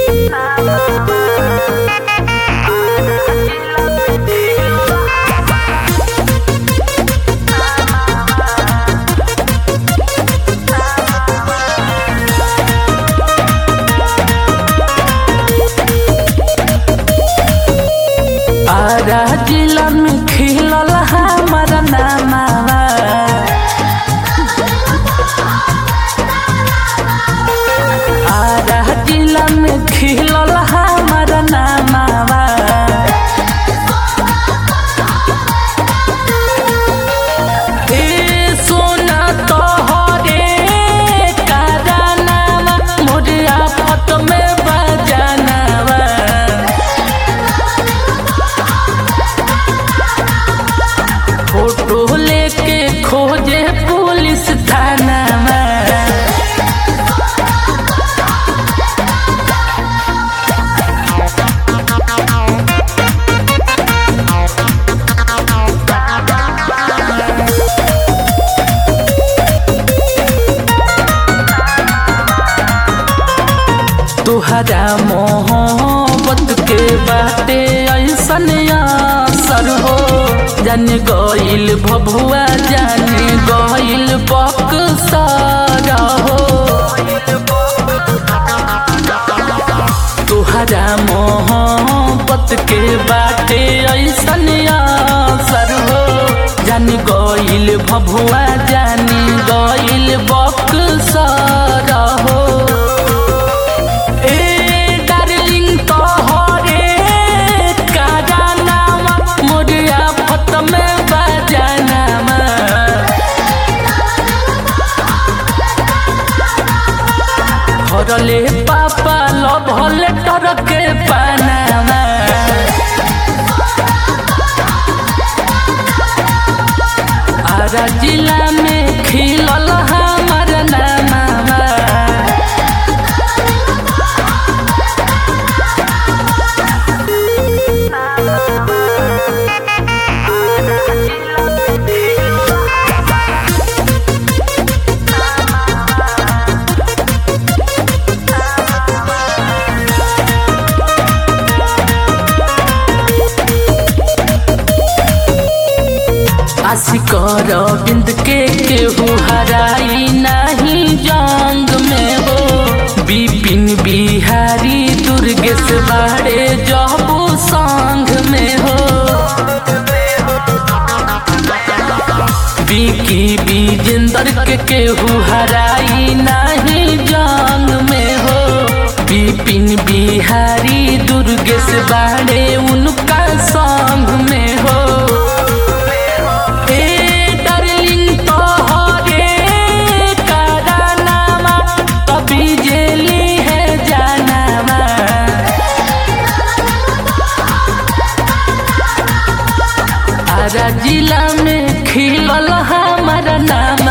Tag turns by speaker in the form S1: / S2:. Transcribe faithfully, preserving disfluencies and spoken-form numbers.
S1: आरा जिला में खिलल हमारा नामावा, आरा जिला में खिलल हमारा नामावा। ए सोना तोहरे कारनामा मोरे आफत में बजानावा। फोटो लेके खोजे पुलिस थाना में, तुहरा मोहब्बत के बाटे ऐसन असर हो। जान गइल भभुआ जान गइल बक्सर हो। तुहरा मोहब्बत के बाटे ऐसन असर हो। जान गइल भभुआ जान गइल बक्सर हो। भरले पापा लभल टरके पानामा, आरा जिला में खिलल हमार नामावा। आशिकर बिंद के केहू हराई नहीं जंग में हो। बिपिन बिहारी दुर्गेश बाड़े जबू संग में हो। बिकी विजेंदर के केहू हराई नहीं जंग में हो। बिपिन बिहारी दुर्गेश बाड़े उनका संग में हो। आरा जिला में खिलल हमारा नाम।